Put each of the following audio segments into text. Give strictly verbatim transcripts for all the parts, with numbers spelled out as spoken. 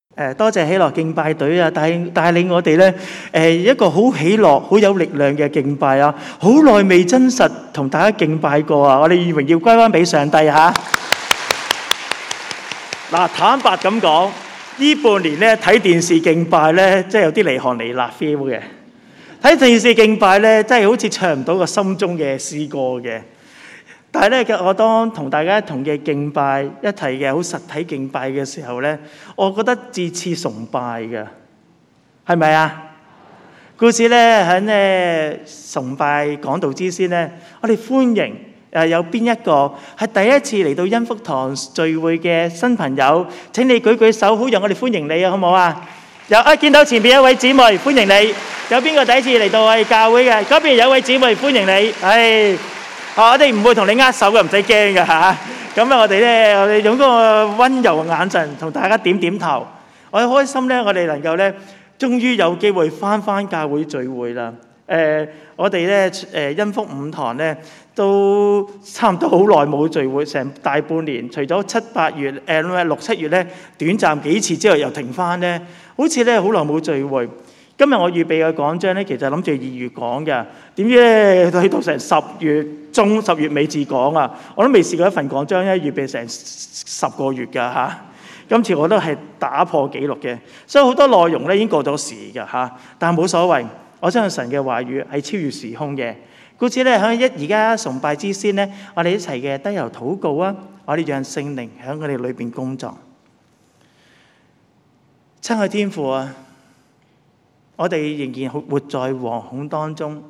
誒，多謝喜樂敬拜隊啊，帶帶領我哋咧，誒一個好喜樂、好有力量嘅敬拜啊！好耐未真實同大家敬拜過啊！我哋榮耀歸翻俾上帝嚇。嗱，坦白咁講，呢半年咧睇電視敬拜咧，真係有啲離行離辣 feel 嘅。睇電視敬拜咧，真係好似唱唔到個心中嘅詩歌嘅。但係咧，我當同大家一同嘅敬拜一齊嘅好實體敬拜嘅時候咧，我覺得自似崇拜嘅，係咪啊？故此咧喺咧崇拜講道之先咧，我哋歡迎誒有邊一個係第一次嚟到恩福堂聚會嘅新朋友？請你舉舉手，好讓我哋歡迎你啊，好唔好啊？有啊，見到前邊一位姊妹歡迎你。有邊個第一次嚟到我哋教會嘅？嗰邊有位姊妹歡迎你。唉。我哋唔會同你握手嘅，唔使驚嘅嚇。咁啊，我哋咧，我哋用嗰個溫柔嘅眼神同大家點點頭。我哋開心咧，我哋能夠咧，終於有機會返返教會聚會啦。誒、呃，我哋咧誒恩福五堂咧，都差唔多好耐冇聚會，成大半年。除咗七八月誒、呃、六七月咧短暫幾次之後又停返咧，好似咧好耐冇聚會。今日我預備嘅講章咧，其實諗住二月講嘅，點知咧去到成十月中、十月尾至講啊！我都未試過一份講章咧預備成十個月㗎嚇。今次我都係打破紀錄嘅，所以好多內容咧已經過咗時㗎嚇，但係冇所謂。我相信神嘅話語係超越時空嘅。故此咧喺一而家崇拜之先咧，我哋一齊嘅低頭禱告啊！我哋讓聖靈喺我哋裏邊工作。親愛天父啊！我哋仍然活在惶恐當中，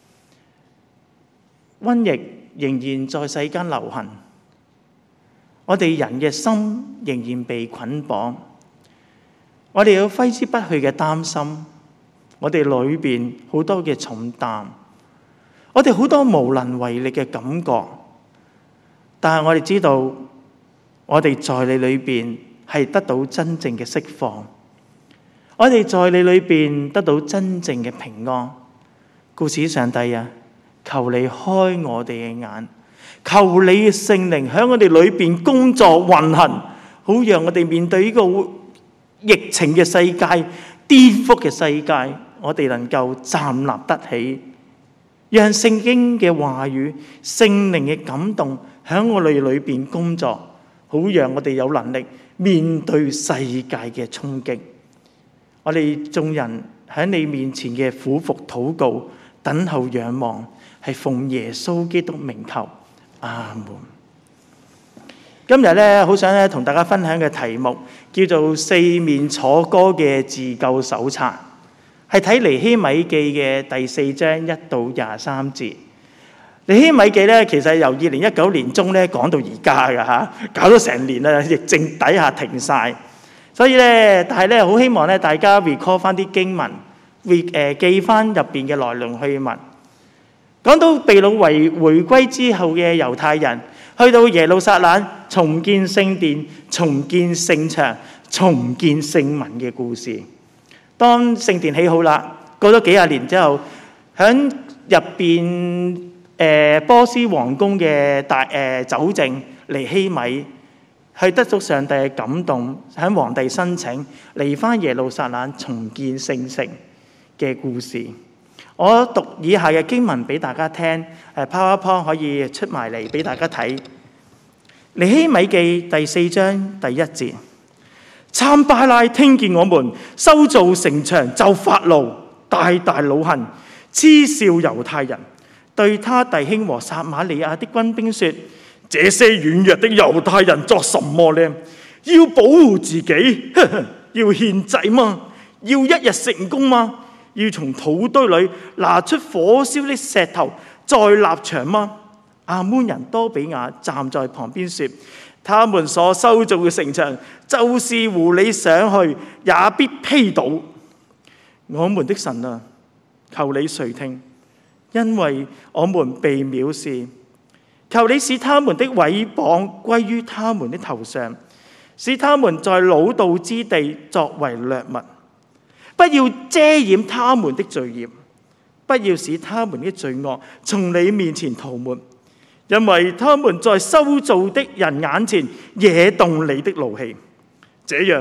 瘟疫仍然在世間流行，我哋人嘅心仍然被捆綁，我哋有揮之不去嘅擔心，我哋裏邊好多嘅重擔，我哋好多無能為力嘅感覺，但係我哋知道，我哋在你裏邊係得到真正嘅釋放。我哋在你裏邊得到真正嘅平安，故此上帝啊，求你開我哋嘅眼，求你嘅聖靈喺我哋裏邊工作運行，好讓我哋面對呢個疫情嘅世界、顛覆嘅世界，我哋能夠站立得起，讓聖經嘅話語、聖靈嘅感動喺我哋裏邊工作，好讓我哋有能力面對世界嘅衝擊。我哋眾人喺你面前嘅俯伏禱告、等候仰望，係奉耶穌基督名求，阿門。今日咧，好想咧同大家分享嘅題目叫做《四面楚歌》嘅自救手冊，係睇尼希米記嘅第四章一到廿三節。尼希米記咧，其實由二零一九年中咧講到而家㗎嚇，搞咗成年啦，疫症底下停晒。所以咧，但係咧，好希望咧，大家 recall 翻啲經文，會誒記翻入邊嘅來龍去脈。講到被擄為回歸之後嘅猶太人，去到耶路撒冷重建聖殿、重建聖場、重建聖民嘅故事。當聖殿起好啦，過咗幾廿年之後，喺入邊誒波斯皇宮嘅大誒酒政尼希米，係得到上帝嘅感動，喺皇帝申請嚟返耶路撒冷重建聖城嘅故事。我讀以下嘅經文俾大家聽，誒 PowerPoint 可以出埋嚟俾大家睇。尼希米記第四章第一節：參巴拉聽見我們修造城牆，就發怒，大大惱恨，嗤笑猶太人，對他弟兄和撒瑪利亞的軍兵說：這些軟弱的猶太人作什麼呢？要保護自己，呵呵，要獻祭嗎？要一日成功嗎？要從土堆裏拿出火燒的石頭再立牆嗎？亞捫人多比亞站在旁邊說：他們所修造嘅城牆，就是狐狸上去也必披倒。我們的神啊，求你垂聽，因為我們被藐視。求你使他們的毀謗歸於他們的頭上，使他們在老道之地作為掠物。不要遮掩他們的罪孽，不要使他們的罪惡從你面前塗抹，因為他們在修造的人眼前惹動你的怒氣。這樣，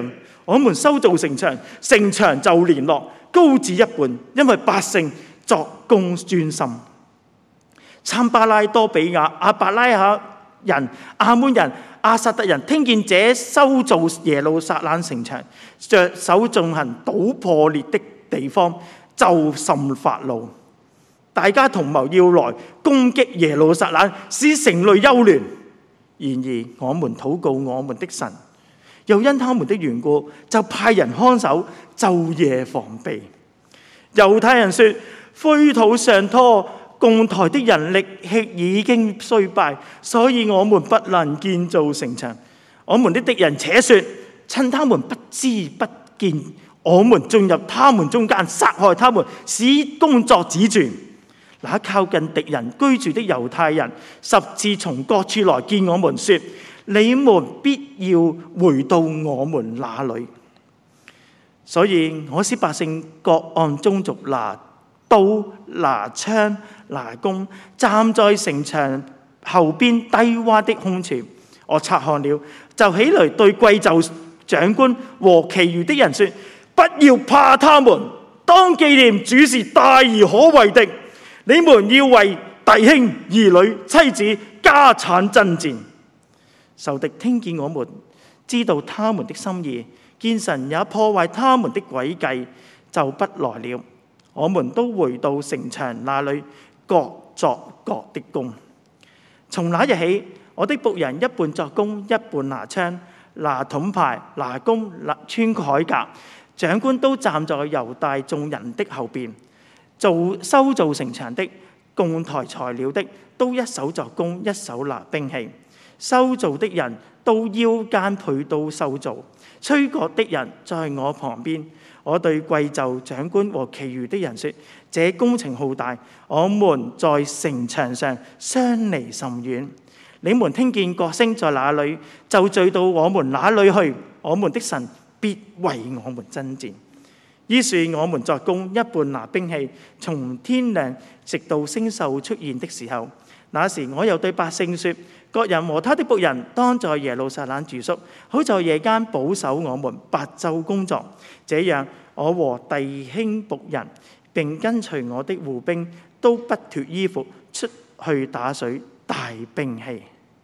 我們修造城牆，城牆就連絡，高至一半，因為百姓作工專心。參巴拉、多比亞、亞伯拉罕人、亞捫人、亞薩特人聽見這修造耶路撒冷城牆、着手進行倒破裂的地方，就甚發怒。大家同謀要來攻擊耶路撒冷，使城內憂亂。然而我們禱告我們的神，又因他們的緣故，就派人看守，晝夜防備。猶太人說：灰土上拖，共台的人力氣已經衰敗，所以我們不能建造城牆。我們的敵人且說：趁他們不知不見，我們進入他們中間，殺害他們，使工作止住。那靠近敵人居住的猶太人十次從各處來見我們，說：你們必要回到我們那裏。所以我使百姓各按宗族拿刀、拿槍、拿弓，站在城牆後邊低洼的空處。我察看了，就起來對貴冑長官和其餘的人說：不要怕他們，當紀念主是大而可畏的。你們要為弟兄、兒女、妻子、家產爭戰。仇敵聽見我們，知道他們的心意，見神也破壞他們的詭計，就不來了。我們都回到城牆那裏，各作各的工。從那日起，我的僕人一半作工，一半拿槍、拿盾牌、拿弓、穿鎧甲。長官都站在猶大眾人的後邊。做修造城牆的、共台材料的，都一手作工，一手拿兵器。修造的人都腰間佩刀修造，吹角的人在我旁邊。我對貴冑長官和其餘的人說：這工程浩大，我們在城牆上相離甚遠。你們聽見角聲在哪裏，就聚到我們那裏去。我們的神必為我們爭戰。於是我們作工，一半拿兵器，從天亮直到星宿出現的時候。那時我又對百姓說：各人和他的僕人當在耶路撒冷住宿，好在夜間保守我們，白晝工作。這樣我和弟兄僕人並跟隨我的護兵都不脫衣服出去打水帶兵器。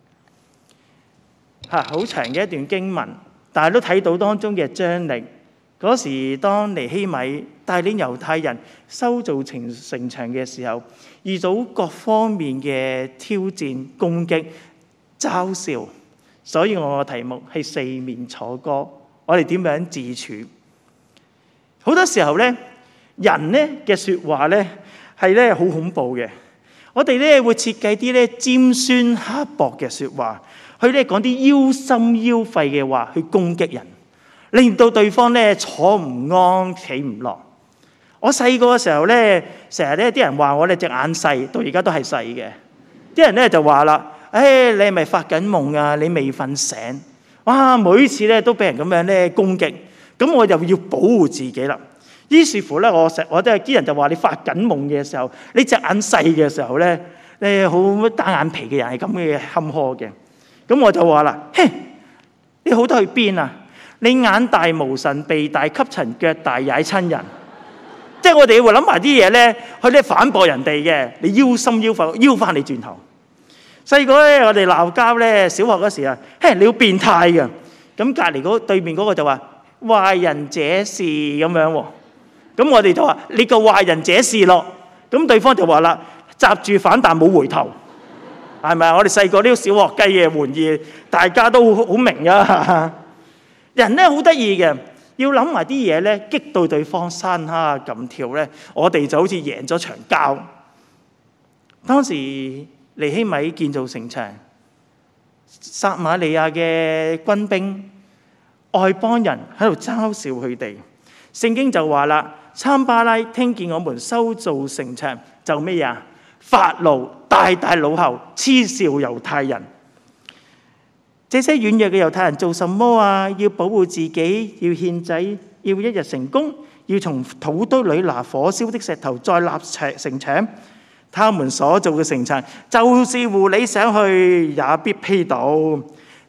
嚇，好長嘅一段經文，但係都睇到當中嘅張力。嗰時當尼希米帶領猶太人修造城城牆嘅時候，遇到各方面嘅挑戰、攻擊、嘲笑，所以我嘅題目係四面楚歌。我哋點樣自處？好多時候咧，人咧嘅説話咧係咧好恐怖嘅。我哋咧會設計啲咧尖酸刻薄嘅説話，去咧講啲腰心腰肺嘅話去攻擊人，令到對方咧坐唔安、企唔落。我細個嘅時候咧，成日咧啲人話我哋隻眼細，到而家都係細嘅。啲人咧就話啦：誒、哎，你係咪發緊夢啊？你未瞓醒？哇！每次咧都俾人咁樣咧攻擊，咁我就要保護自己啦。於是乎咧，我成我都係啲人就話你發緊夢嘅時候，你隻眼細嘅時候咧，你好單眼皮嘅人係咁嘅坎坷嘅。咁我就話啦：嘿，你好得去邊啊？你眼大無神，鼻大吸塵，腳大踩親人。即係我哋會諗埋啲嘢咧，去咧反駁人哋嘅。你腰心腰肺，腰翻你轉頭。細個咧，我哋鬧交咧，小學嗰時啊，嘿，你好變態嘅。咁隔離嗰對面嗰個就話壞人者是咁樣喎。咁我哋就話你個壞人者是咯。咁對方就話啦，閘住反彈冇回頭，係咪啊？我哋細個呢個小學雞嘅玩意，大家都好明啊。人咧好得意嘅，要諗埋啲嘢咧，激到對方生蝦咁跳咧，我哋就好似贏咗場交。當時尼希米建造城牆，撒瑪利亞嘅軍兵外邦人喺度嘲笑佢哋。聖經就話啦，參巴拉聽見我們修造城牆，就咩呀？發怒，大大怒吼，嗤笑猶太人。這些軟弱嘅猶太人做什麼啊？要保護自己，要獻祭，要一日成功，要從土堆裏拿火燒的石頭再立城牆。他們所做嘅城牆，就是狐狸上去也必披倒。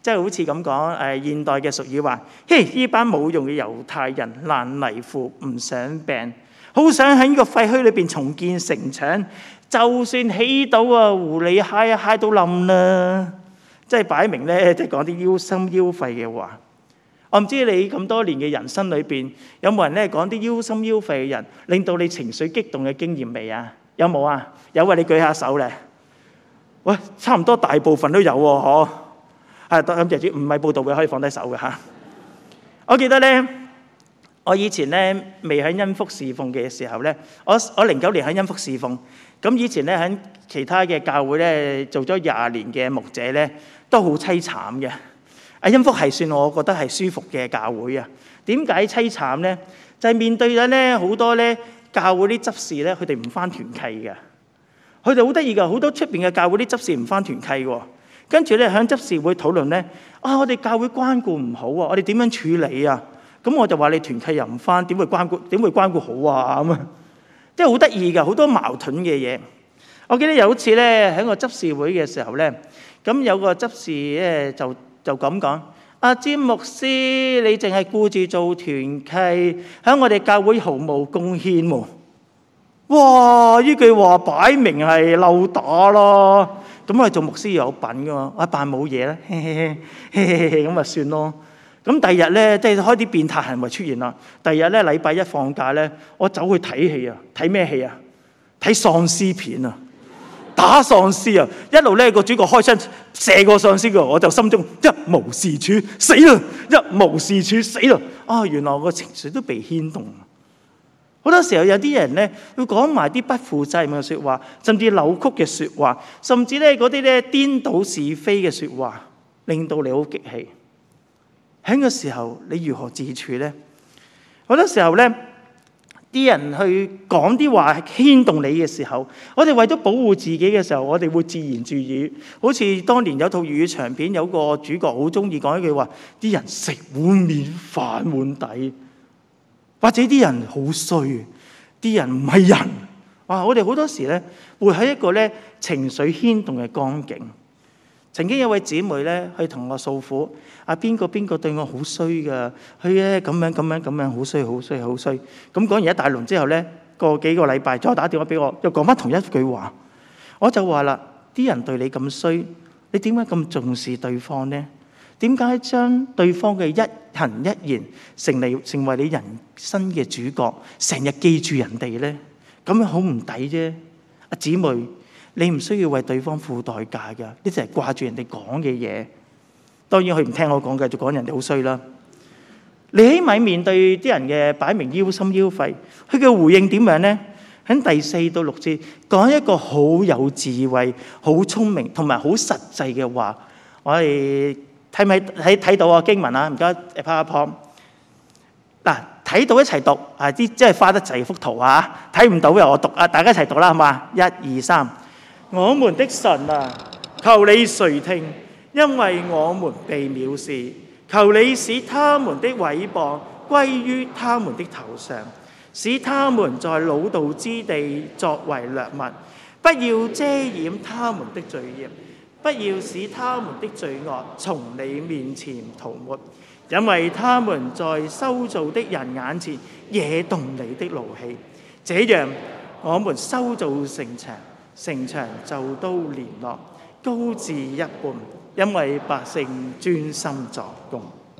即係好似咁講誒現代嘅俗語話：嘿，呢班冇用嘅猶太人爛泥扶唔上病，好想喺呢個廢墟裏邊重建城牆，就算起到啊，狐狸揩啊揩到冧啦！即係擺明咧，即係講啲腰心腰肺嘅話。我唔知你咁多年嘅人生裏邊，有冇人咧講啲腰心腰肺嘅人，令到你情緒激動嘅經驗未啊？有冇啊？有啊！你舉下手咧。喂，差唔多大部分都有喎，嗬。係，咁謝主唔係報道會可以放低手嘅嚇。我記得咧，我以前咧未喺恩福侍奉嘅時候咧，我我零九年喺恩福侍奉，咁以前咧喺其他嘅教會咧做咗廿年嘅牧者咧，都好凄慘嘅。啊，恩福係算我覺得係舒服嘅教會啊。點解凄慘咧？就係面對緊咧好多咧教會啲執事咧，佢哋唔返團契嘅。佢哋好得意㗎，好多出邊嘅教會啲執事唔返團契喎。跟住咧喺執事會討論咧，啊我哋教會關顧唔好啊，我哋點樣處理啊？咁我就話你團契又唔返，點會關顧？點會關顧好啊？咁啊，即係好得意㗎，好多矛盾嘅嘢。我記得有一次咧喺個執事會嘅時候咧，咁有個執事咧就就咁講：阿詹牧師，你淨係顧住做團契，喺我哋教會毫無貢獻喎。哇！呢句話擺明係漏打咯。咁我哋做牧師有品㗎嘛，我扮冇嘢啦，咁咪算咯。咁第二日咧，即係開啲變態行為出現啦。第二日咧，禮拜一放假咧，我走去睇戲啊，睇咩戲啊？睇喪屍片啊，打喪屍啊！一路咧個主角開槍射個喪屍㗎，我就心中一無是處，死啦！一無是處，死啦！啊，原來我個情緒都被牽動。好多時候有啲人咧會講埋啲不負責任嘅説話，甚至扭曲嘅説話，甚至咧嗰啲咧顛倒是非嘅説話，令到你好激氣。喺個時候，你如何自處咧？好多時候咧，啲人去講啲話牽動你嘅時候，我哋為咗保護自己嘅時候，我哋會自言自語。好似當年有套粵語長片，有個主角好中意講一句話：啲人食碗麵反碗底。或者啲人好衰，啲人唔係人。哇！我哋好多時咧，會喺一個咧情緒牽動嘅光景。曾經有位姊妹咧，去同我訴苦：啊邊個邊個對我好衰㗎？佢咧咁樣咁樣咁樣好衰好衰好衰。咁講完一大輪之後咧，過幾個禮拜再打電話俾我，又講翻同一句話。我就話啦：啲人對你咁衰，你點解咁重視對方呢？點解將對方嘅一行一言成嚟成為你人生嘅主角，成日記住人哋呢？咁樣好唔抵啫！阿姊妹，你唔需要為對方付代價㗎，你就係掛住人哋講嘅嘢。當然佢唔聽我講，繼續講人哋好衰啦。你起碼面對啲人嘅擺明腰心腰肺，佢嘅回應點樣呢？喺第四到六節講一個好有智慧、好聰明同埋好實際嘅話，我哋。睇唔睇睇到啊經文啊？唔該，拍一拍。嗱，睇到一齊讀啊！啲即係花得滯幅圖啊！睇唔到嘅我讀啊！大家一齊讀啦，好嘛？一二三，我們的神啊，求你垂聽，因為我們被藐視，求你使他們的毀謗歸於他們的頭上，使他們在老道之地作為掠物，不要遮掩他們的罪孽。不要使他們的罪惡從你面前塗抹，因為他們在修造的人眼前惹動你的怒氣。這樣，我們修造城牆，城牆就都連絡，高至一半，因為百姓專心作工。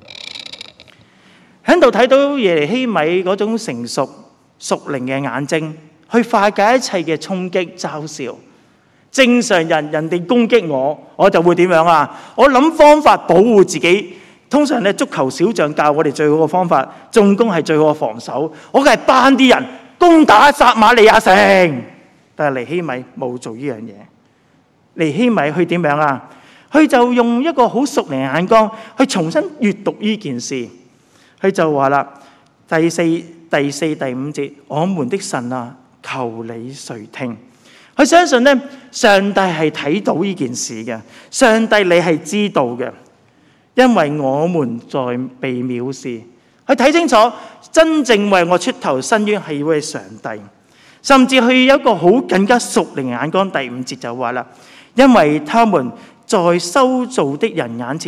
喺度睇到耶利希米嗰種成熟屬靈嘅眼睛，去化解一切嘅衝擊嘲笑。正常人人哋攻擊我，我就會點樣啊？我諗方法保護自己。通常咧，足球小將教我哋最好嘅方法，進攻係最好嘅防守。我梗係班啲人攻打撒瑪利亞城，但係尼希米冇做呢樣嘢。尼希米去點樣啊？佢就用一個好屬靈眼光去重新閱讀呢件事。佢就話啦，第四、第四、第五節，我們的神啊，求你垂聽。佢相信咧，上帝係睇到呢件事嘅，上帝你係知道嘅，因為我們在被藐視。佢睇清楚，真正為我出頭伸冤係位上帝，甚至佢有一個好更加屬靈眼光。第五節就話啦，因為他們在修造的人眼前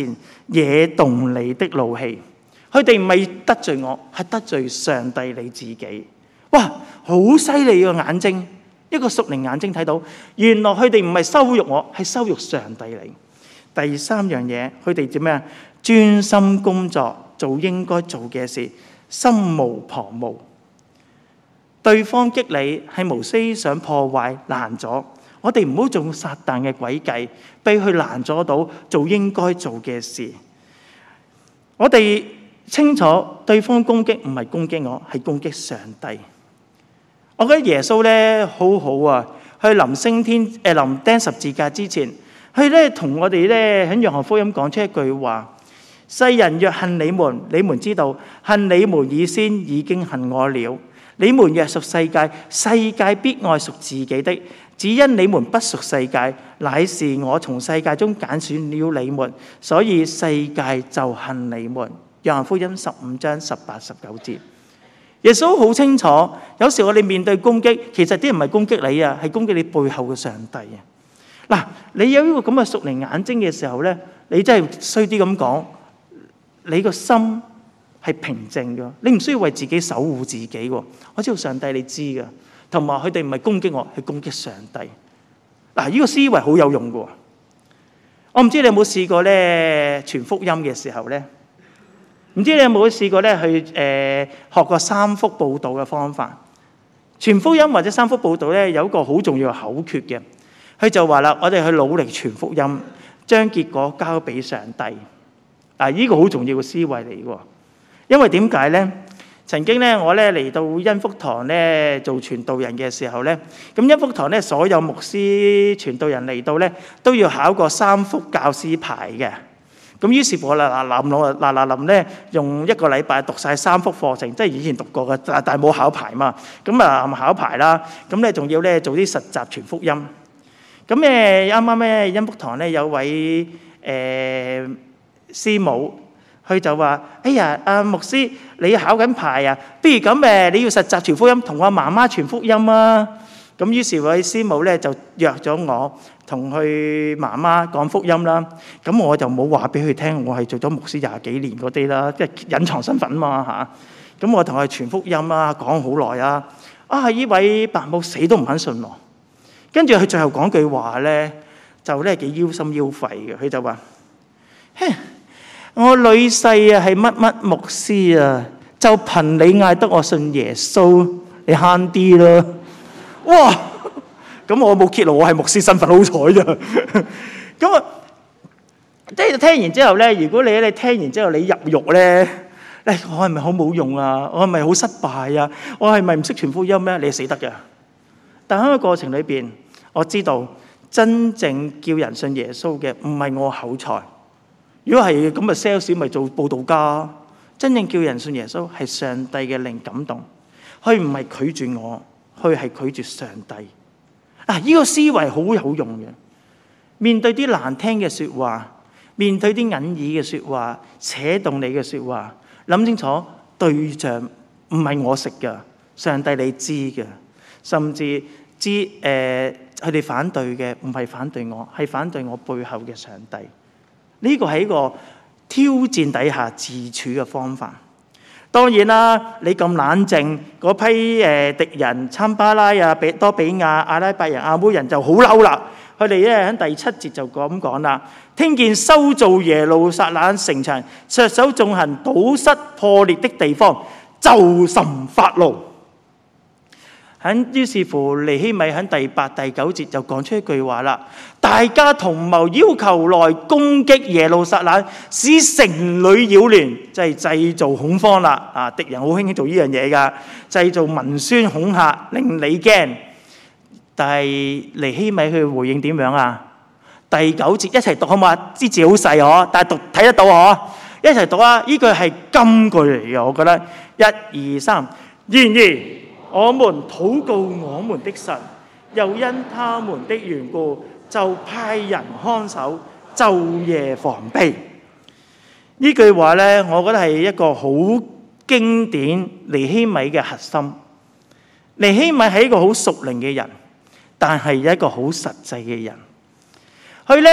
惹動你的怒氣。佢哋唔係得罪我，係得罪上帝你自己。哇，好犀利個眼睛，一個屬靈眼睛睇到，原來佢哋唔係羞辱我，係羞辱上帝你。第三樣嘢，佢哋點咩啊？專心工作，做應該做嘅事，心無旁騖。對方激你係無非想破壞攔阻，我哋唔好做撒旦嘅詭計，俾佢攔阻到做應該做嘅事。我哋清楚對方攻擊唔係攻擊我，係攻擊上帝。我覺得耶穌咧好好啊，佢臨升天誒臨釘十字架之前，佢咧同我哋咧喺約翰福音講出一句話：世人若恨你們，你們知道恨你們以先已經恨我了。你們若屬世界，世界必愛屬自己的。只因你們不屬世界，乃是我從世界中揀選了你們，所以世界就恨你們。約翰福音十五章十八十九節。耶穌好清楚，有時我哋面對攻擊，其實啲人唔係攻擊你啊，係攻擊你背後嘅上帝啊。嗱，你有呢個咁嘅屬靈眼睛嘅時候咧，你真係衰啲咁講，你個心係平靜嘅，你唔需要為自己守護自己喎。我知道上帝你知嘅，同埋佢哋唔係攻擊我，係攻擊上帝。嗱，呢個思維好有用嘅。我唔知你有冇試過咧傳福音嘅時候咧，唔知你有冇試過咧去誒、呃、學過三福報道嘅方法？傳福音或者三福報道咧有一個好重要嘅口訣嘅，佢就話啦：我哋去努力傳福音，將結果交俾上帝。嗱，呢個好重要嘅思維嚟嘅。因為點解咧？曾經咧，我咧嚟到恩福堂咧做傳道人嘅時候咧，咁恩福堂咧所有牧師傳道人嚟到咧都要考個三福教師牌嘅。咁於是乎我嗱嗱臨我嗱嗱臨咧用一個禮拜讀晒三福課程，即係以前讀過嘅，但但係冇考牌嘛。咁啊考牌啦，咁咧仲要咧做啲實習傳福音。咁誒啱啱咧恩福堂咧有位誒師母。佢就話：哎呀，阿牧師，你考緊牌啊？不如咁誒，你要實習傳福音，同我媽媽傳福音啊！咁於是位師母咧就約咗我同佢媽媽講福音啦。咁我就冇話俾佢聽，我係做咗牧師廿幾年嗰啲啦，即係隱藏身份嘛嚇。咁我同佢傳福音啊，講好耐啊。啊，呢位伯母死都唔肯信我。跟住佢最後講句話咧，就咧幾腰心腰肺嘅。佢就話：嘿，我女婿啊係乜乜牧師啊，就憑你嗌得我信耶穌，你慳啲啦。哇！咁我冇揭露我係牧師身份，好彩咋。咁啊，即係聽完之後咧，如果你你聽完之後你入獄咧，誒我係咪好冇用啊？我係咪好失敗啊？我係咪唔識傳福音咩？你係死得嘅。但喺個過程裏邊，我知道真正叫人信耶穌嘅唔係我口才。如果係咁啊 sales 咪做佈道家。真正叫人信耶穌係上帝嘅靈感動，佢唔係拒絕我，佢係拒絕上帝。啊！呢個思維好有用嘅。面對啲難聽嘅説話，面對啲隱耳嘅説話，扯動你嘅説話，諗清楚對象唔係我食㗎，上帝你知嘅，甚至知誒佢哋反對嘅唔係反對我，係反對我背後嘅上帝。呢個係一個挑戰底下自處嘅方法。當然啦，你咁冷靜，嗰批誒敵人參巴拉啊、比多比亞、阿拉伯人、亞捫人就好嬲啦。佢哋咧喺第七節就咁講啦：聽見修造耶路撒冷城牆、削手縱橫、堵塞破裂的地方，就甚發怒。喺於是乎，尼希米喺第八、第九節就講出一句話啦：大家同謀要求來攻擊耶路撒冷，使城裏擾亂，即係製造恐慌啦。啊，敵人好興做呢樣嘢㗎，製造文宣恐嚇，令你驚。但係尼希米佢回應點樣啊？第九節一齊讀好嘛？啲字好細嗬，但係讀睇得到嗬。一齊讀啊！呢句係金句嚟嘅，我覺得。一二三，然而我們禱告我們的神，又因他們的緣故，就派人看守，晝夜防備。呢句話咧，我覺得係一個好經典尼希米嘅核心。尼希米係一個好屬靈嘅人，但係一個好實際嘅人。佢咧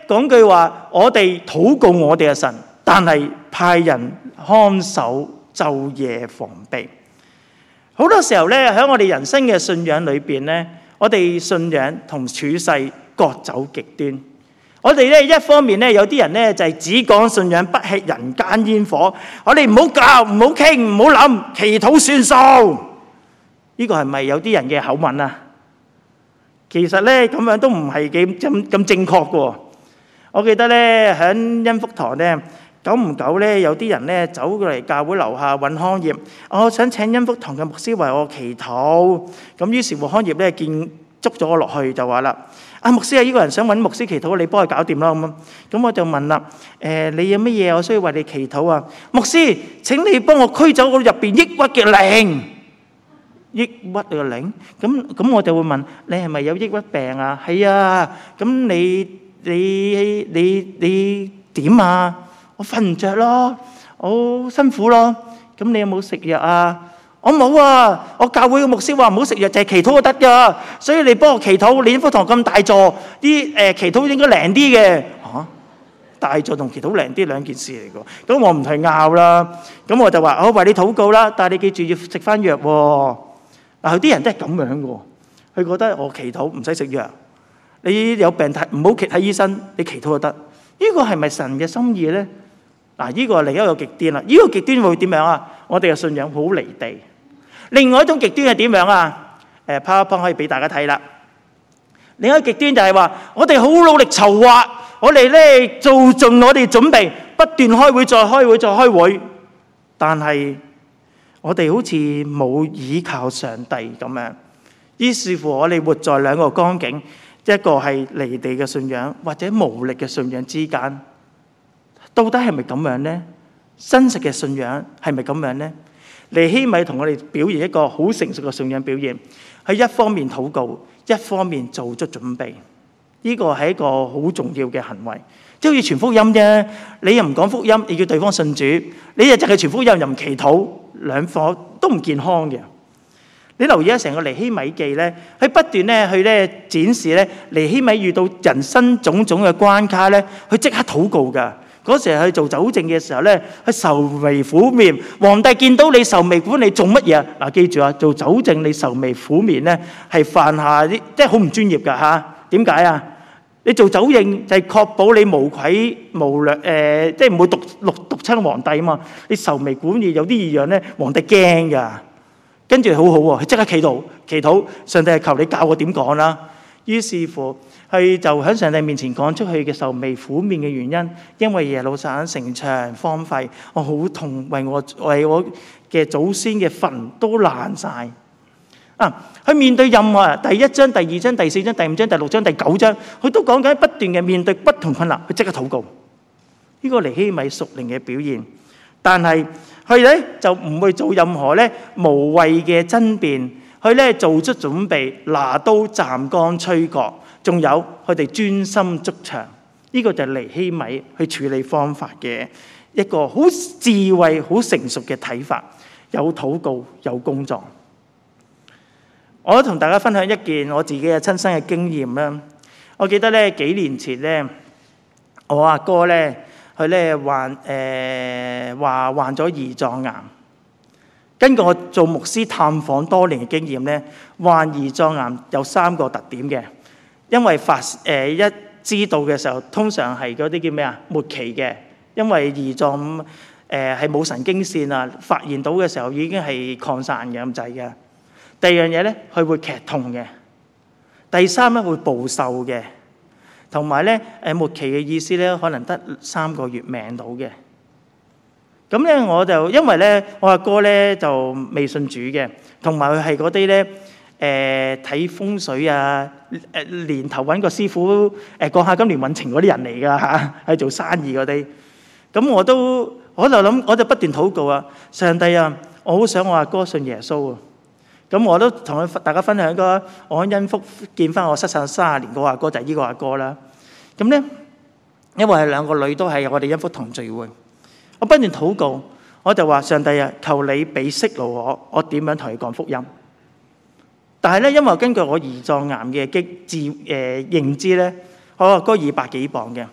講句話，我哋禱告我哋嘅神，但係派人看守晝夜防備。好多時候咧，喺我哋人生嘅信仰裏邊咧，我哋信仰同處世各走極端。我哋咧一方面咧，有啲人咧就係只講信仰，不吃人間煙火。我哋唔好教，唔好傾，唔好諗，祈禱算數。呢個係咪有啲人嘅口吻啊？其實咧咁樣都唔係幾咁咁正確嘅。我記得咧喺恩福堂咧，久唔久咧有啲人咧走過嚟教會樓下揾康業，我想請恩福堂嘅牧師為我祈禱。咁於是乎康業咧見捉咗我落去就話啦：啊牧師啊，呢個人想揾牧師祈禱，你幫佢搞掂啦咁。咁我就問啦：誒你有乜嘢我需要為你祈禱啊？牧師，請你幫我驅走我入邊抑鬱嘅靈。抑鬱嘅靈？咁咁我就會問你係咪有抑鬱病啊？係啊。咁你你你你點啊？我瞓唔着咯，我好辛苦咯。咁你有冇食藥啊？我冇啊。我教會嘅牧師話唔好食藥，就係祈禱就得噶。所以你幫我祈禱，你恩福堂咁大座，啲誒祈禱應該靈啲嘅。嚇，大座同祈禱靈啲兩件事嚟㗎。咁我唔係拗啦。咁我就話我為你禱告啦，但係你記住要食翻藥喎。嗱，有啲人都係咁樣嘅，佢覺得我祈禱唔使食藥，你有病睇唔好睇醫生，你祈禱就得。呢個係咪神嘅心意咧？嗱，呢個係另一個極端啦。呢個極端會點樣啊？我哋嘅信仰好離地。另外一種極端係點樣啊？誒 PowerPoint 可以俾大家睇啦。另一個極端就係話，我哋好努力籌劃，我哋咧做盡我哋準備，不斷開會再開會再開會，但係我哋好似冇倚靠上帝咁樣。於是乎，我哋活在兩個光景，一個係離地嘅信仰，或者無力嘅信仰之間。到底係咪咁樣呢？真實嘅信仰係咪咁樣呢？尼希米同我哋表現一個好成熟嘅信仰表現，喺一方面禱告，一方面做足準備。呢個係一個好重要嘅行為，即係好似傳福音啫。你又唔講福音，你叫對方信主，你又淨係傳福音又唔祈禱，兩方都唔健康嘅。你留意下成個尼希米記咧，佢不斷咧去咧展示咧，尼希米遇到人生種種嘅關卡咧，佢即刻禱告㗎。嗰時去做酒政嘅時候咧，佢愁眉苦面。皇帝見到你愁眉苦面，你做乜嘢啊？嗱，記住啊，做酒政你愁眉苦面咧，係犯下啲即係好唔專業㗎嚇。點解啊？你做酒政就係確保你無愧無良，誒，即係唔會毒毒毒親皇帝啊嘛。你愁眉苦面有啲異樣咧，皇帝驚㗎。跟住好好喎，佢即刻祈禱祈禱，上帝係求你教我點講啦。於是乎，佢就喺上帝面前講出去嘅愁眉苦面嘅原因，因為耶路撒冷城牆荒廢，我好痛，為我為我嘅祖先嘅墳都爛晒。啊！佢面對任何第一章、第二章、第四章、第五章、第六章、第九章，佢都講緊不斷嘅面對不同困難，佢即刻禱告。呢個尼希米屬靈嘅表現，但係佢咧就唔會做任何咧無謂嘅爭辯。佢咧做出準備，拿刀斬竿吹角，仲有佢哋專心築牆。呢個就係尼希米去處理方法嘅一個好智慧、好成熟嘅睇法。有禱告，有工作。我同大家分享一件我自己嘅親身嘅經驗啦。我記得咧幾年前咧，我阿哥咧佢咧患誒話患咗胰臟癌。根據我做牧師探訪多年嘅經驗咧，患胰臟癌有三個特點嘅。因為發誒、呃、一知道嘅時候，通常係嗰啲叫咩啊？末期嘅，因為胰臟誒係冇神經線啊，發現到嘅時候已經係擴散嘅咁滯嘅。第二樣嘢咧，佢會劇痛嘅。第三咧會暴瘦嘅，同埋咧誒末期嘅意思咧，可能得三個月命到嘅。咁咧我就因為咧我阿哥咧就未信主嘅，同埋佢係嗰啲咧誒睇風水啊，誒年頭揾個師傅誒講下今年運程嗰啲人嚟㗎嚇，係做生意嗰啲。咁我都我就諗我就不斷禱告啊，上帝啊，我好想我阿哥信耶穌啊。咁我都同佢大家分享過，我喺恩福見翻我失散三十年個阿哥就係呢個阿哥啦。咁咧因為係兩個女都係我哋恩福堂聚會。我不斷禱告，我就話上帝啊，求你俾息路我，我點樣同佢講福音？但係咧，因為根據我胰臟癌嘅經治誒認知咧，我阿哥二百幾磅嘅，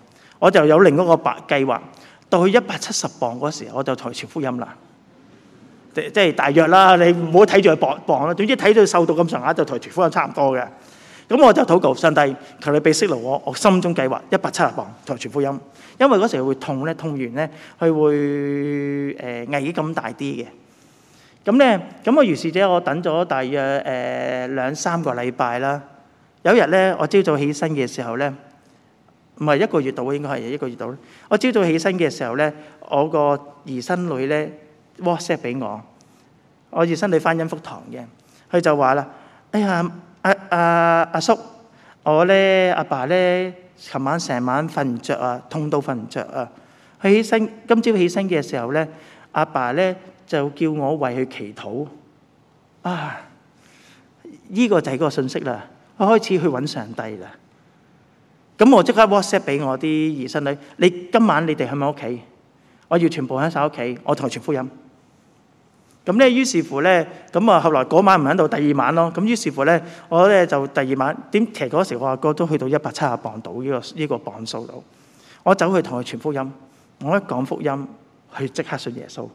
我就有另一個白計劃。到去一百七十磅嗰時，我就同佢傳福音啦。即即係大約啦，你唔好睇住佢磅磅啦。總之睇到瘦到咁上下，就同佢傳福音差唔多嘅。咁我就禱告上帝，求你俾息怒我，我心中計劃一百七十磅同佢傳福音。因為嗰時會痛咧，痛完咧，佢會誒、呃、危險咁大啲嘅。咁咧，咁我如是者，我等咗大約誒、呃、兩三個禮拜啦。有一日咧，我朝早起身嘅時候咧，唔係一個月度，應該係一個月度。我朝早起身嘅時候咧，我個兒孫女咧 WhatsApp 俾我，我兒孫女返恩福堂嘅，佢就話啦：哎呀，阿阿阿叔，我咧阿爸咧，琴晚成晚瞓唔着啊，痛到瞓唔着啊。佢起身，今朝起身嘅時候咧，阿爸咧就叫我為佢祈禱。啊，呢個就係個信息啦，我開始去揾上帝啦。咁我即刻 WhatsApp 俾我啲兒孫女，你今晚你哋喺咪屋企？我要全部喺晒屋企，我同佢傳福音。咁咧，於是乎咧，咁啊，後來嗰晚唔喺度，第二晚咯。咁於是乎咧，我咧就第二晚點？其實嗰時我阿哥都去到一百七十磅度呢個呢個磅數度。我走去同佢傳福音，我一講福音，佢即刻信耶穌。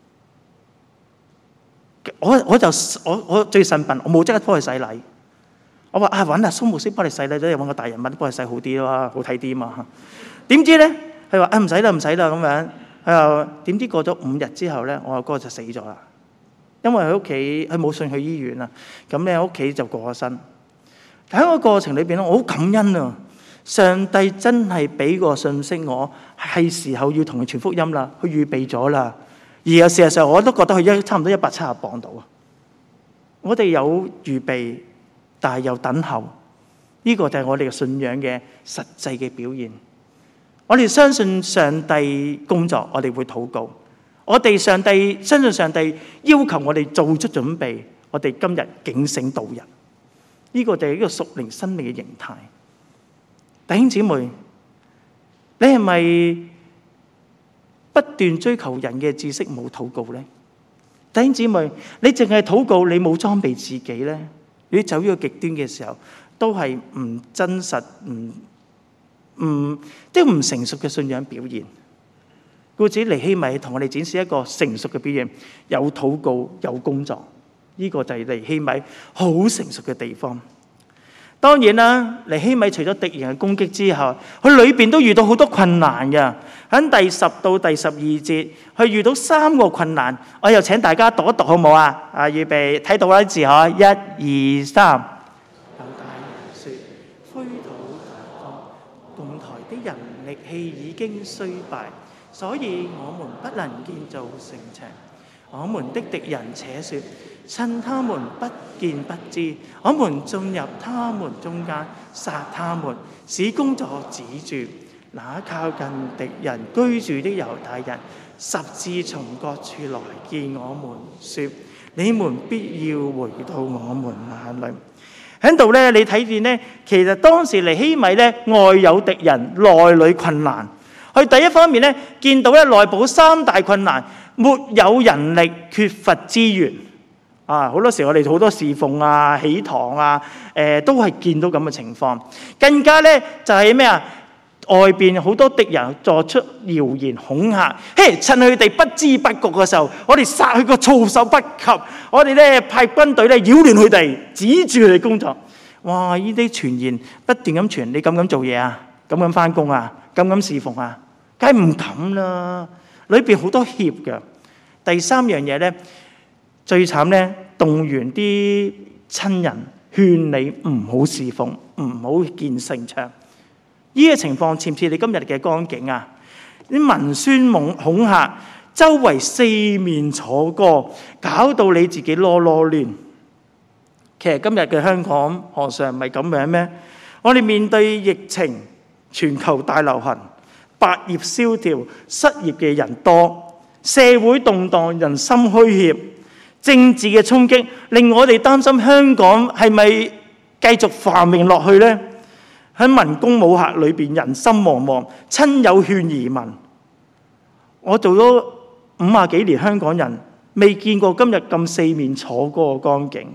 我我就我我最神笨，我冇即刻幫佢洗禮。我話啊，揾阿蘇牧師幫你洗禮，都係揾個大人物幫佢洗好啲咯，好睇啲嘛。點知咧，佢話啊，唔使啦，唔使啦咁樣。佢話點知過咗五日之後咧，我阿哥就死咗啦。因為佢屋企佢冇送去醫院啊，咁咧屋企就過咗身。喺個過程裏邊咧，我好感恩啊！上帝真係俾個信息我，係時候要同佢傳福音啦，佢預備咗啦。而有事實上我都覺得佢一差唔多一百七十磅到啊。我哋有預備，但係又等候，呢個就係我哋嘅信仰嘅實際嘅表現。我哋相信上帝工作，我哋會禱告。我哋上帝相信上帝要求我哋做出準備，我哋今日警醒度日。呢個就係一個屬靈生命嘅形態。弟兄姊妹，你係咪不斷追求人嘅知識冇禱告呢？弟兄姊妹，你淨係禱告，你冇裝備自己呢？你走呢個極端嘅時候，都係唔真實、唔唔即係唔成熟嘅信仰表現。故此尼希米同我哋展示一個成熟嘅表現，有禱告，有工作，呢、這個就係尼希米好成熟嘅地方。當然啦，尼希米除咗敵人嘅攻擊之後，佢裏邊都遇到好多困難嘅。喺第十到第十二節，佢遇到三個困難。我又請大家讀一讀好唔好啊？啊，預備睇到啦字嗬，一二三。猶大人說：灰土大荒，共台的人力氣已經衰敗。所以我們不能建造城牆。我們的敵人且說：趁他們不見不知，我們進入他們中間，殺他們，使工作止住。那靠近敵人居住的猶大人，十字從各處來見我們，說：你們必要回到我們那裏。喺度咧，你睇見呢，其實當時尼希米咧，外有敵人，內裏困難。佢第一方面咧，見到咧內部三大困難，沒有人力，缺乏資源。啊，好多時我哋好多侍奉啊、起堂啊，誒、呃、都係見到咁嘅情況。更加咧就係咩啊？外邊好多敵人作出謠言恐嚇，嘿，趁佢哋不知不覺嘅時候，我哋殺佢個措手不及。我哋咧派軍隊咧擾亂佢哋，止住佢哋工作。哇！呢啲傳言不斷咁傳，你敢唔敢做嘢啊？敢唔敢翻工啊？敢唔敢侍奉啊？梗係唔敢啦！裏邊好多怯嘅。第三樣嘢咧，最慘咧，動員啲親人勸你唔好侍奉，唔好建城牆。呢個情況似唔似你今日嘅光景啊？啲文宣恐恐嚇，周圍四面楚歌，搞到你自己囉囉攣。其實今日嘅香港何嘗唔係咁樣咩？我哋面對疫情、全球大流行、百業蕭條、失業嘅人多，社會動盪，人心虛怯，政治嘅衝擊令我哋擔心香港係咪繼續繁榮落去呢？喺文攻武嚇裏邊，人心惶惶，親友勸移民。我做咗五十幾年香港人，未見過今日咁四面楚歌嘅光景。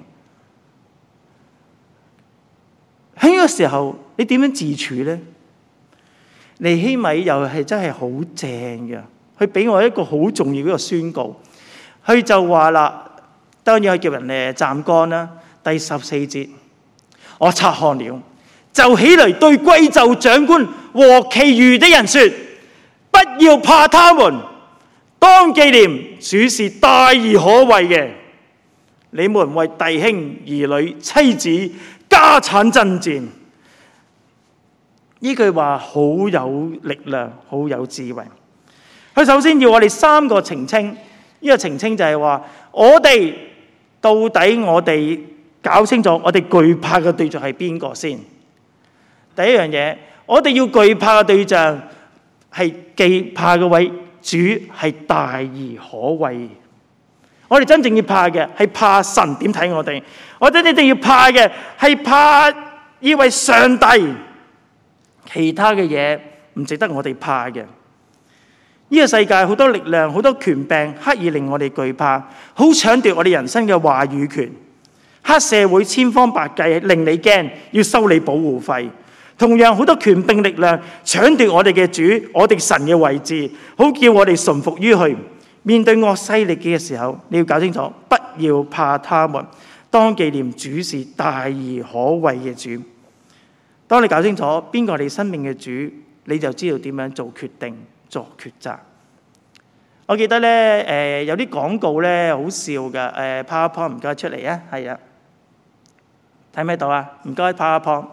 喺呢個時候，你點樣自處呢？ 尼希米又係真係好正嘅，佢俾我一個好重要嘅宣告。佢就話啦，當然佢叫人誒站崗啦。第十四節，我察看了，就起嚟對貴胄長官和其餘的人說：不要怕他們，當紀念主是大而可畏嘅。你們為弟兄、兒女、妻子、家產爭戰。呢句話好有力量，好有智慧。佢首先要我哋三個澄清，呢、這個澄清就係話，我哋到底我哋搞清楚我哋懼怕嘅對象係邊個先。第一樣嘢，我哋要懼怕嘅對象係忌怕嗰位主係大而可畏。我哋真正要怕嘅係怕神點睇我哋，我哋一定要怕嘅係怕呢位上帝。其他嘅嘢唔值得我哋怕嘅。呢個世界好多力量、好多權柄，刻意令我哋懼怕，好搶奪我哋人生嘅話語權。黑社會千方百計令你驚，要收你保護費。同樣好多權柄力量搶奪我哋嘅主、我哋神嘅位置，好叫我哋順服於佢。面對惡勢力嘅時候，你要搞清楚，不要怕他們，當紀念主是大而可畏嘅主。當你搞清楚邊個係你生命嘅主，你就知道點樣做決定、作抉擇。我記得咧，誒、呃、有啲廣告咧好笑㗎，誒、呃、PowerPoint 唔該出嚟啊，係啊，睇唔睇到啊？唔該 PowerPoint，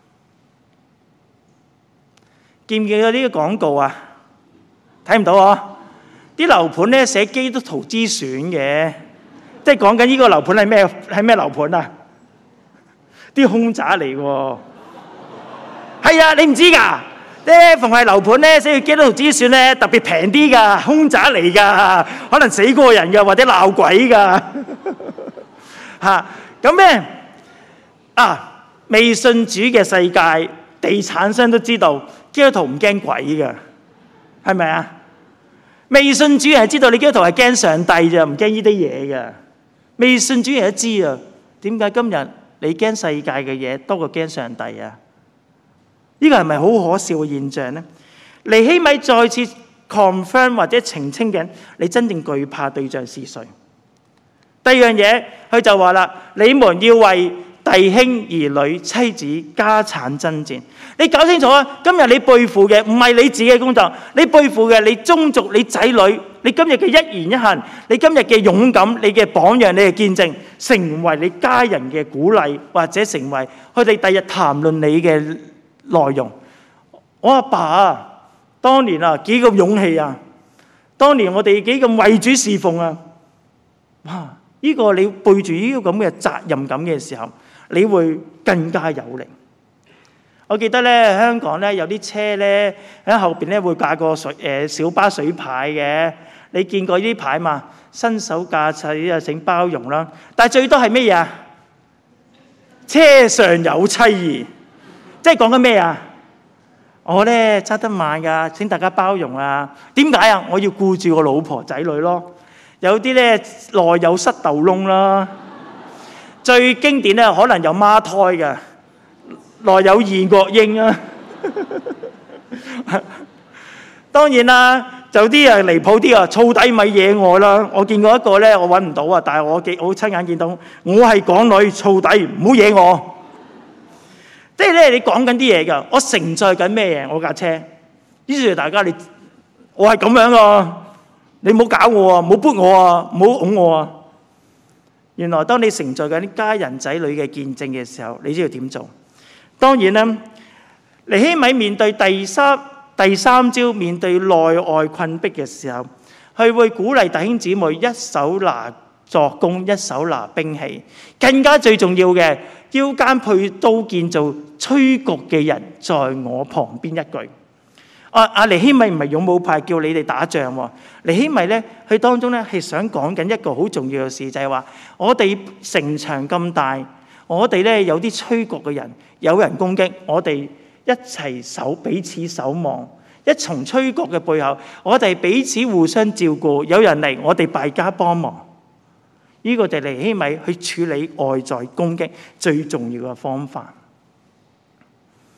見唔見到呢個廣告啊？睇唔到啊？啲樓盤咧寫基督徒之選嘅，即係講緊呢個樓盤係咩係咩樓盤啊？啲凶宅嚟喎。係啊，你唔知㗎？咧逢係樓盤咧，寫住基督徒之選咧，特別平啲㗎，凶宅嚟㗎，可能死過人㗎，或者鬧鬼㗎。嚇咁咩？啊，未信主嘅世界，地產商都知道基督徒唔驚鬼㗎，係咪啊？未信主人係知道你基督徒係驚上帝啫，唔驚呢啲嘢㗎。未信主人都知啊，點解今日你驚世界嘅嘢多過驚上帝啊？呢個係咪好可笑嘅現象呢？尼希米再次 confirm 或者澄清緊你真正懼怕對象是誰。第二樣嘢，佢就話啦：你們要為弟兄、兒女、妻子、家產爭戰。你搞清楚啊！今日你背負嘅唔係你自己嘅工作，你背負嘅你宗族、你仔女，你今日嘅一言一行，你今日嘅勇敢、你嘅榜樣、你嘅見證，成為你家人嘅鼓勵，或者成為佢哋第日談論你嘅內容。我阿爸啊，當年啊幾咁勇氣啊，當年我哋幾咁為主侍奉啊，哇！呢個你背住呢個咁嘅責任感嘅時候，你會更加有力。我記得咧，香港咧有啲車咧喺後邊咧會掛個水誒小巴水牌嘅，你見過呢啲牌嘛？新手駕駛啊，請包容啦。但係最多係咩嘢啊？車上有妻兒。即係講緊咩啊？我咧揸得慢㗎，請大家包容啊！點解啊？我要顧住我老婆仔女咯。有啲咧內有塞豆窿啦，最經典咧可能有孖胎㗎，內有二國英啊。當然啦，就啲啊離譜啲啊，燥底咪惹我啦。我見過一個咧，我揾唔到啊，但係我幾我親眼見到，我係港女，燥底唔好惹我。即係咧，你講緊啲嘢㗎，我承載緊咩嘢？我架車，於是大家你，我係咁樣㗎，你唔好搞我啊，唔好撥我啊，唔好拱我啊。原來當你承載緊啲家人仔女嘅見證嘅時候，你知道點做？當然啦，尼希米面對第三第三招，面對內外困迫嘅時候，佢會鼓勵弟兄姊妹一手拿作工，一手拿兵器，更加最重要嘅，腰間配刀劍做吹角嘅人，在我旁邊一句。啊啊！尼希米唔係勇武派，叫你哋打仗喎。尼希米咧，佢當中咧係想講緊一個好重要嘅事，就係話我哋城牆咁大，我哋咧有啲吹角嘅人，有人攻擊，我哋一齊守，彼此守望。一從吹角嘅背後，我哋彼此互相照顧。有人嚟，我哋敗家幫忙。呢個就係尼希米去處理外在攻擊最重要嘅方法。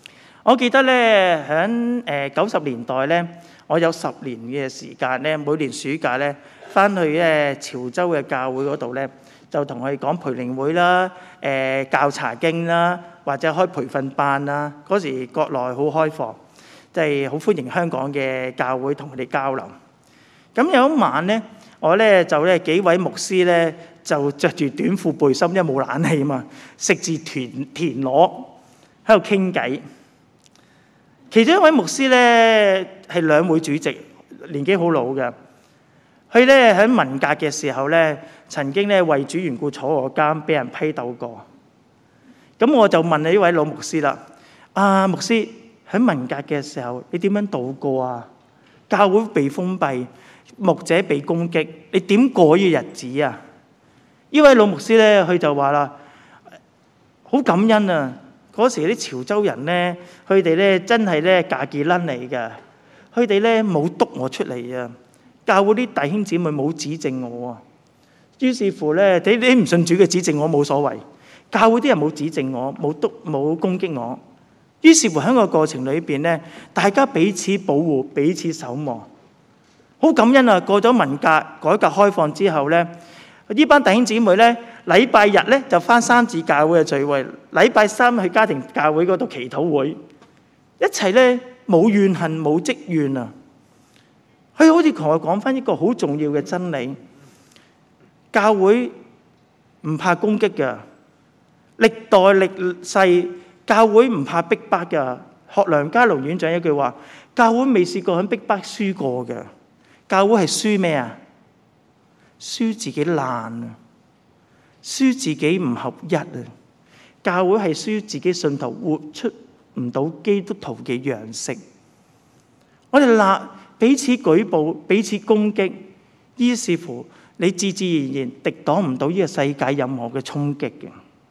我記得咧，喺誒九十年代咧，我有十年嘅時間咧，每年暑假咧，翻去咧潮州嘅教會嗰度咧，就同佢哋講培靈會啦、誒教查經啦，或者開培訓班啦。嗰時國內好開放，即係好歡迎香港嘅教會同佢哋交流。咁有一晚咧，我咧就咧幾位牧師咧就着住短褲背心，因為冇冷氣嘛，食住田田螺喺度傾偈。其中一位牧師咧係兩會主席，年紀好老嘅。佢咧喺文革嘅時候咧，曾經咧為主緣故坐過監，俾人批鬥過。咁我就問呢位老牧師啦：啊，牧師喺文革嘅時候，你點樣度過啊？教會被封閉，牧者被攻擊，你點過呢個日子啊？呢位老牧師咧，佢就話啦：好感恩啊！嗰時啲潮州人咧，佢哋咧真係咧架幾撚嚟㗎，佢哋咧冇督我出嚟啊！教會啲弟兄姊妹冇指正我啊，於是乎咧，你你唔信主嘅指正我冇所謂，教會啲人冇指正我，冇督冇攻擊我，於是乎喺個過程裏邊咧，大家彼此保護，彼此守望，好感恩啊！過咗文革改革開放之後咧，呢班弟兄姊妹咧，禮拜日咧就返三自教會嘅聚會，禮拜三去家庭教會嗰度祈禱會，一齊咧冇怨恨冇積怨啊！佢好似同我講返一個好重要嘅真理，教會唔怕攻擊嘅，歷代歷世教會唔怕逼迫嘅。學梁家龍院長一句話：教會未試過喺逼迫輸過嘅，教會係輸咩啊？輸自己爛啊，輸自己唔合一啊！教會係輸自己信徒活出唔到基督徒嘅樣式。我哋立彼此舉報，彼此攻擊，於是乎你自自然然敵擋唔到呢個世界任何嘅衝擊嘅。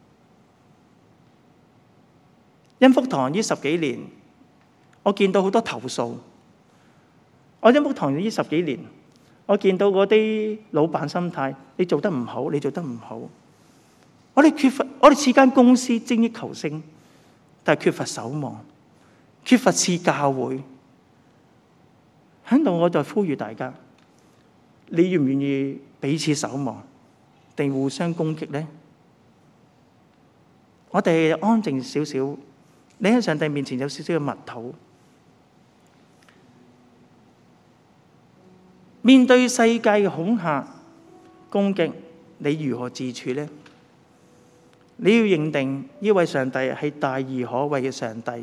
恩福堂呢十幾年，我見到好多投訴。我恩福堂呢十幾年，我見到嗰啲老闆心態，你做得唔好，你做得唔好。我哋缺乏，我哋似間公司精益求精，但係缺乏守望，缺乏似教會。喺度我就呼籲大家，你願唔願意彼此守望，定互相攻擊呢？我哋安靜少少，你喺上帝面前有少少嘅默禱。面對世界嘅恐嚇、攻擊，你如何自處呢？你要認定呢位上帝係大而可畏嘅上帝。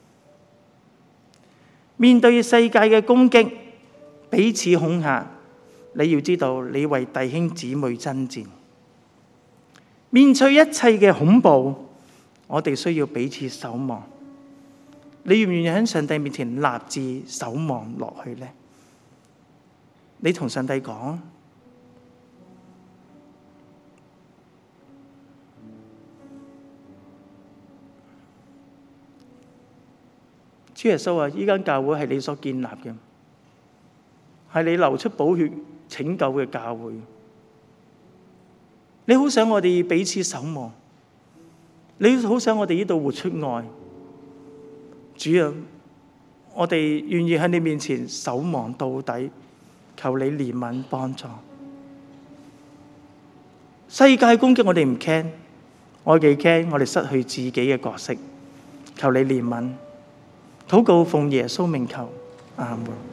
面對世界嘅攻擊、彼此恐嚇，你要知道你為弟兄姊妹爭戰。面對一切嘅恐怖，我哋需要彼此守望。你願唔願意喺上帝面前立志守望落去呢？你同上帝講，主耶穌啊，呢間教會係你所建立嘅，係你流出寶血拯救嘅教會。你好想我哋彼此守望，你好想我哋呢度活出愛。主啊，我哋願意喺你面前守望到底，求你憐憫幫助。世界攻擊我哋唔驚，我哋驚我哋失去自己嘅角色，求你憐憫。禱告奉耶穌名求，阿門。